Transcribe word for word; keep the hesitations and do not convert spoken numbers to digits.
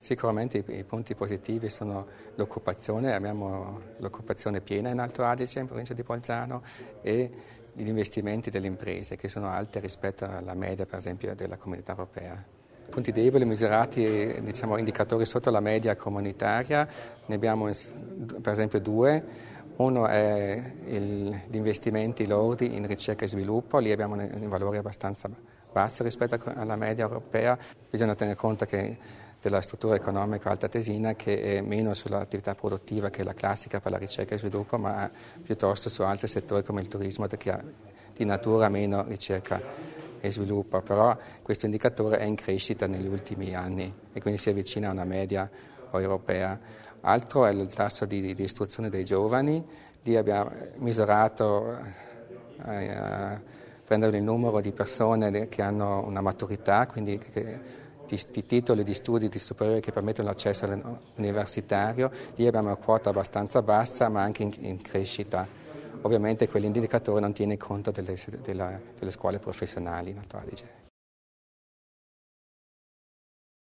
Sicuramente i, i punti positivi sono l'occupazione, abbiamo l'occupazione piena in Alto Adige, in provincia di Bolzano, e gli investimenti delle imprese che sono alti rispetto alla media, per esempio, della Comunità Europea. Punti deboli misurati, diciamo, indicatori sotto la media comunitaria, ne abbiamo per esempio due. Uno è il, gli investimenti lordi in ricerca e sviluppo, lì abbiamo un valore abbastanza basso rispetto alla media europea. Bisogna tenere conto che della struttura economica altoatesina, che è meno sull'attività produttiva che la classica per la ricerca e sviluppo, ma piuttosto su altri settori come il turismo, che ha di natura meno ricerca e sviluppo. Però questo indicatore è in crescita negli ultimi anni e quindi si avvicina a una media europea. Altro è il tasso di, di istruzione dei giovani, lì abbiamo misurato eh, prendere il numero di persone che hanno una maturità, quindi che, di, di titoli di studi di superiori che permettono l'accesso all'universitario. Lì abbiamo una quota abbastanza bassa ma anche in, in crescita. Ovviamente quell'indicatore non tiene conto delle, della, delle scuole professionali in Alto Adige.